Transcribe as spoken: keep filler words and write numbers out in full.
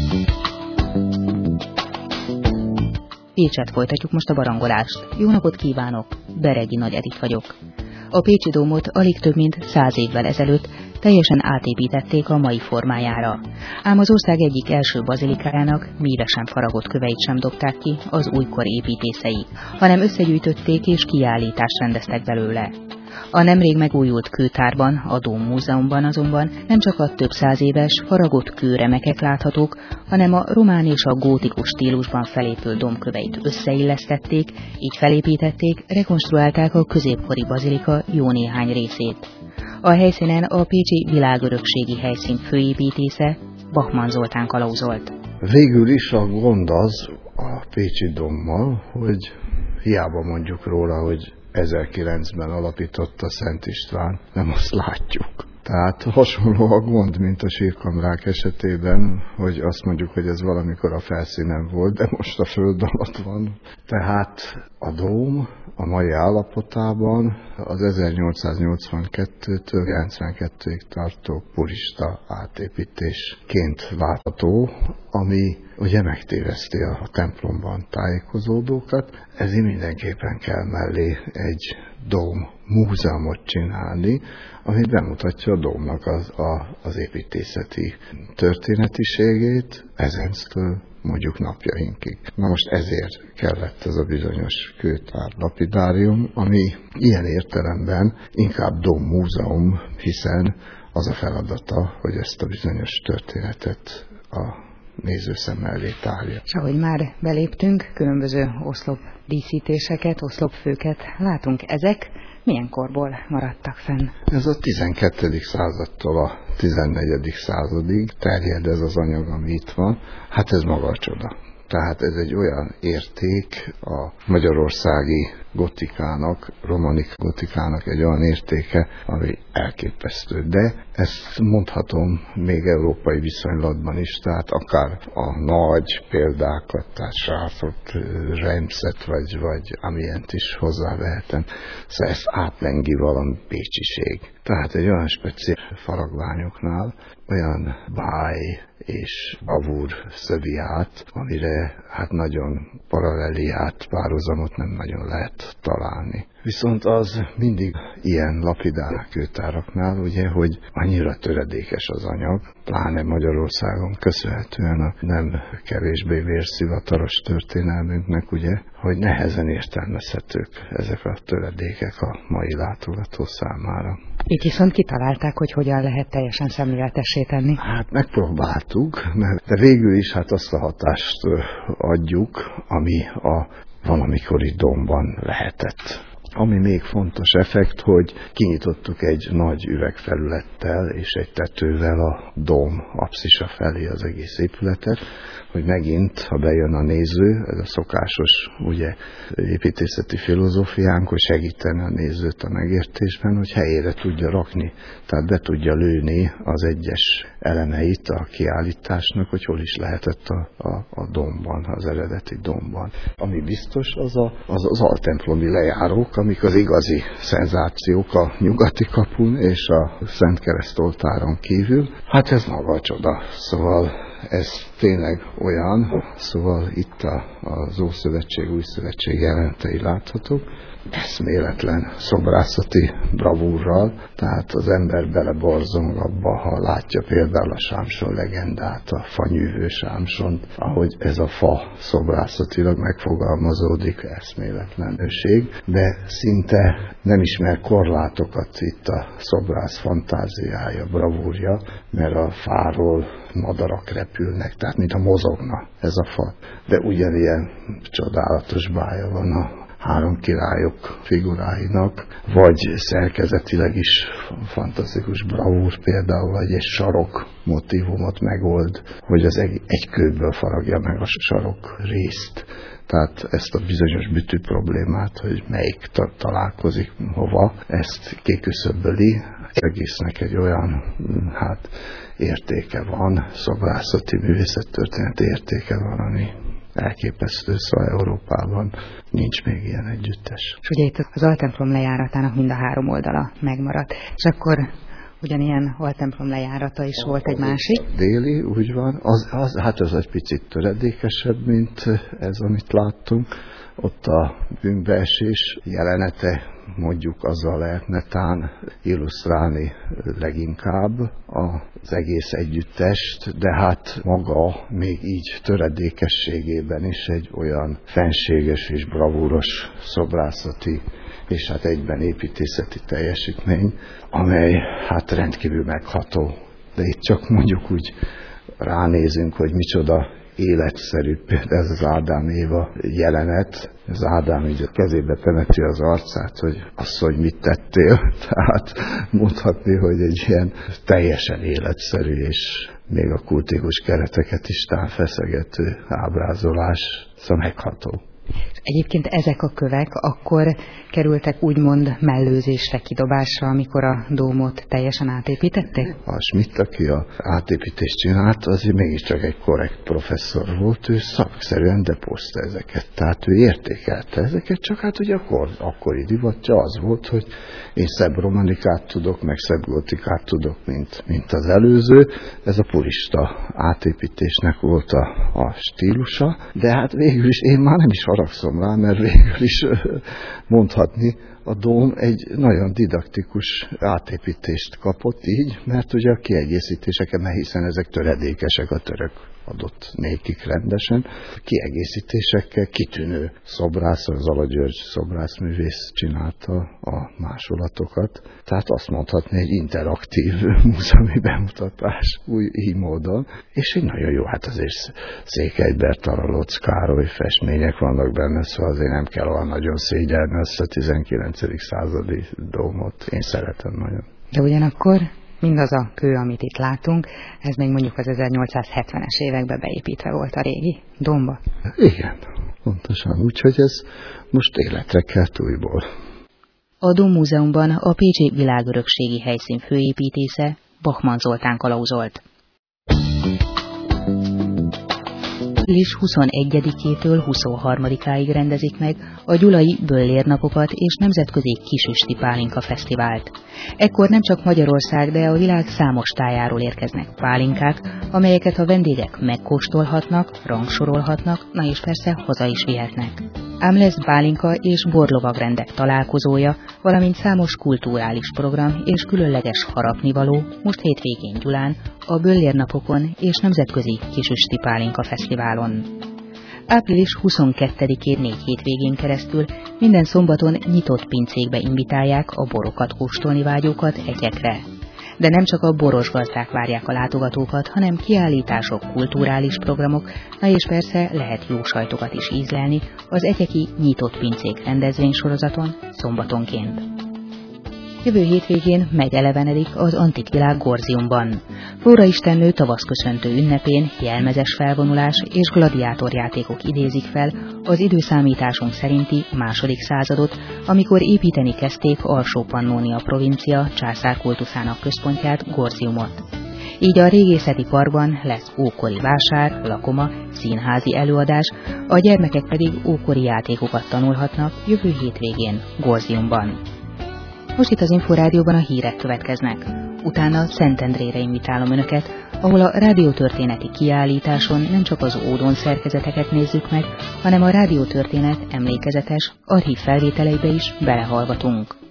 Pécset folytatjuk most a barangolást. Jó napot kívánok! Beregi Nagy Edith vagyok. A Pécsi dómot alig több mint száz évvel ezelőtt teljesen átépítették a mai formájára. Ám az ország egyik első bazilikájának mívesen faragott köveit sem dobták ki az újkor építészei, hanem összegyűjtötték és kiállítást rendeztek belőle. A nemrég megújult kőtárban, a Dóm Múzeumban azonban nem csak a több száz éves faragott kőremekek láthatók, hanem a román és a gótikus stílusban felépült dómköveit összeillesztették, így felépítették, rekonstruálták a középkori bazilika jó néhány részét. A helyszínen a pécsi világörökségi helyszín főépítésze, Bachmann Zoltán kalauzolt. Végül is a gond az a pécsi dómmal, hogy hiába mondjuk róla, hogy ezerkilencben alapította Szent István, nem azt látjuk. Tehát hasonló a gond, mint a sírkamrák esetében, hogy azt mondjuk, hogy ez valamikor a felszínen volt, de most a föld alatt van. Tehát a dóm a mai állapotában az ezernyolcszáznyolcvankettőtől kilencvenkettőig tartó purista átépítésként látható, ami ugye megtéveszti a templomban tájékozódókat. Ezért mindenképpen kell mellé egy dóm múzeumot csinálni, ami bemutatja a dómnak az, a, az építészeti történetiségét, ezenctől mondjuk napjainkig. Na most ezért kellett ez a bizonyos kőtár lapidárium, ami ilyen értelemben inkább dómmúzeum, hiszen az a feladata, hogy ezt a bizonyos történetet a nézőszem mellé tárja. És ahogy már beléptünk, különböző oszlop díszítéseket, oszlopfőket látunk. Ezek milyen korból maradtak fenn? Ez a tizenkettedik századtól a tizennegyedik századig terjed ez az anyag, ami itt van. Hát ez maga a csoda. Tehát ez egy olyan érték a magyarországi gotikának, romanik gotikának egy olyan értéke, ami elképesztő. De ezt mondhatom még európai viszonylatban is, tehát akár a nagy példákat, tehát Sáfot, Reimszet vagy, vagy amilyent is hozzávehetem. Szóval ezt átlengi valami pécsiség. Tehát egy olyan speciális faragványoknál olyan báj és bravúr szövi át, amire hát nagyon paraleliát, párhuzamot nem nagyon lehet találni. Viszont az mindig ilyen lapidár kőtáraknál, ugye, hogy annyira töredékes az anyag, pláne Magyarországon köszönhetően a nem kevésbé vérszivataros történelmünknek, ugye, hogy nehezen értelmezhetők ezek a töredékek a mai látogató számára. Itt viszont kitalálták, hogy hogyan lehet teljesen szemléletessé tenni. Hát megpróbáltuk, mert de végül is hát azt a hatást adjuk, ami a valamikori dómban lehetett. Ami még fontos effekt, hogy kinyitottuk egy nagy üvegfelülettel és egy tetővel a dóm apszisa felé az egész épületet, hogy megint, ha bejön a néző, ez a szokásos ugye, építészeti filozófiánk, hogy segíteni a nézőt a megértésben, hogy helyére tudja rakni, tehát be tudja lőni az egyes elemeit a kiállításnak, hogy hol is lehetett a, a, a dómban, az eredeti dómban. Ami biztos, az a, az, az altemplomi lejárók, amik az igazi szenzációk a nyugati kapun és a Szent Keresztoltáron kívül. Hát ez maga a csoda. Szóval ez tényleg olyan, szóval itt a, az Ószövetség, Új Szövetség jelentei láthatók, eszméletlen szobrászati bravúrral, tehát az ember beleborzong abba, ha látja például a Sámson legendát, a fanyűvő Sámsont, ahogy ez a fa szobrászatilag megfogalmazódik, eszméletlenőség, de szinte nem ismer korlátokat itt a szobrász fantáziája, bravúrja, mert a fáról madarak repülnek, tehát mintha mozogna ez a fa. De ugyanilyen csodálatos bája van a három királyok figuráinak, vagy szerkezetileg is fantasztikus bravúr például, vagy egy sarok motívumot megold, hogy az egy, egy kőből faragja meg a sarok részt. Tehát ezt a bizonyos bütű problémát, hogy melyik találkozik hova, ezt kiküszöböli. Egésznek egy olyan hát, értéke van, szobrászati művészettörténeti értéke van, ami elképesztő, szóval Európában nincs még ilyen együttes. És ugye itt az altemplom lejáratának mind a három oldala megmaradt. És akkor ugyanilyen altemplom lejárata is a, volt egy másik. Déli, úgy van. Az, az, hát ez egy picit töredékesebb, mint ez, amit láttunk. Ott a bűnbeesés jelenete, mondjuk azzal lehetne tán illusztrálni leginkább az egész együttest, de hát maga még így töredékességében is egy olyan fenséges és bravúros szobrászati és hát egyben építészeti teljesítmény, amely hát rendkívül megható. De itt csak mondjuk úgy ránézünk, hogy micsoda életszerű, például ez az Ádám Éva jelenet. Az Ádám így a kezébe temeti az arcát, hogy azt, hogy mit tettél. Tehát mondhatni, hogy egy ilyen teljesen életszerű és még a kultikus kereteket is feszegető ábrázolás, szóval megható. Egyébként ezek a kövek akkor kerültek úgymond mellőzésre, kidobásra, amikor a dómot teljesen átépítették? A Schmidt, aki a átépítést csinálta, azért mégiscsak egy korrekt professzor volt, ő szakszerűen depozta ezeket. Tehát ő értékelte ezeket, csak hát ugye akkor, akkori divatja az volt, hogy én szebb romanikát tudok, meg szebb gotikát tudok, mint, mint az előző. Ez a purista átépítésnek volt a, a stílusa, de hát végül is én már nem is haragszom rá, mert végül is mondhatni, a dóm egy nagyon didaktikus átépítést kapott így, mert ugye a kiegészítéseket, mert hiszen ezek töredékesek, a török adott nékik rendesen, kiegészítésekkel kitűnő szobrász, az Zala György szobrászművész csinálta a másolatokat. Tehát azt mondhatni, egy interaktív múzeumi bemutatás új így módon, és egy nagyon jó, hát azért Székely Bertalan, Locz Károly festmények vannak benne, szóval azért nem kell olyan nagyon szégyelni azt a tizenkilencedik századi dómot. Én szeretem nagyon. De ugyanakkor mindaz a kő, amit itt látunk, ez még mondjuk az ezernyolcszázhetvenes években beépítve volt a régi dómba. Igen, pontosan. Úgyhogy ez most életre kelt újból. A Dómmúzeumban a pécsi világörökségi helyszín főépítésze Bachmann Zoltán kalauzolt. április huszonegyedikétől huszonharmadikáig rendezik meg a gyulai Böllérnapokat és Nemzetközi Kisüsti Pálinka Fesztivált. Ekkor nem csak Magyarország, de a világ számos tájáról érkeznek pálinkák, amelyeket a vendégek megkóstolhatnak, rangsorolhatnak, na és persze haza is vihetnek. Ám lesz pálinka és borlovagrendek találkozója, valamint számos kulturális program és különleges harapnivaló most hétvégén Gyulán, a Böllérnapokon és Nemzetközi Kisüsti Pálinka Fesztiválon. április huszonkettedikén négy hétvégén keresztül minden szombaton nyitott pincékbe invitálják a borokat kóstolni vágyókat egyekre. De nem csak a boros gazdák várják a látogatókat, hanem kiállítások, kulturális programok, na és persze lehet jó sajtokat is ízlelni az egyeki nyitott pincék rendezvénysorozaton szombatonként. Jövő hétvégén megelevenedik az antik világ Gorziumban. Flóra istennő tavaszköszöntő ünnepén jelmezes felvonulás és gladiátorjátékok idézik fel az időszámításunk szerinti második századot, amikor építeni kezdték Alsó-Pannónia provincia császárkultuszának központját, Gorziumot. Így a régészeti parkban lesz ókori vásár, lakoma, színházi előadás, a gyermekek pedig ókori játékokat tanulhatnak jövő hétvégén Gorziumban. Most itt az Inforádióban a hírek következnek. Utána Szentendrére invitálom Önöket, ahol a rádiótörténeti kiállításon nem csak az ódon szerkezeteket nézzük meg, hanem a rádiótörténet emlékezetes, archív felvételeibe is belehallgatunk.